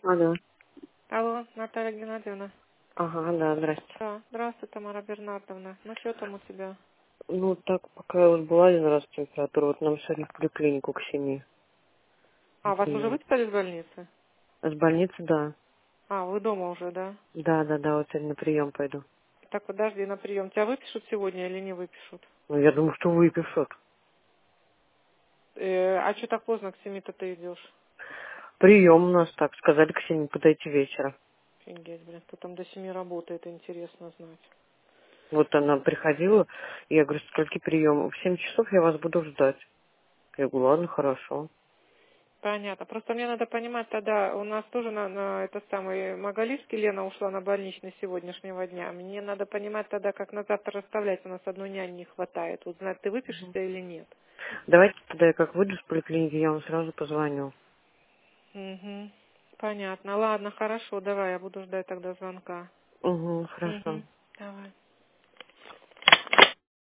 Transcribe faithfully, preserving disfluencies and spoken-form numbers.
Алло. Алло, Наталья Геннадьевна. Ага, да, здрасте. Да, здравствуй, Тамара Бернардовна. Ну что там у тебя? Ну, так, пока я вот была один раз температура, вот нам сегодня в поликлинику к семи. А, вас уже Например. выписали из больницы? А с больницы, да. А, вы дома уже, да? Да, да, да, вот сегодня на прием пойду. Так, подожди, на прием. Тебя выпишут сегодня или не выпишут? Ну, я думаю, что выпишут. Э, а что так поздно к семи-то ты идешь? Прием у нас, так сказали, к семи подойти вечера. Офигеть, блин, кто там до семи работает, интересно знать. Вот она приходила, и я говорю, скольки прием? В семь часов я вас буду ждать. Я говорю, ладно, хорошо. Понятно. Просто мне надо понимать тогда, у нас тоже на, на это самое Магалишский Лена ушла на больничный с сегодняшнего дня. Мне надо понимать тогда, как на завтра расставлять. У нас одной няни не хватает. Вот знать, ты выпишешься или нет. Давайте тогда я как выйду с поликлиники, я вам сразу позвоню. Угу. Понятно. Ладно, хорошо, давай, я буду ждать тогда звонка. Угу, хорошо. Угу.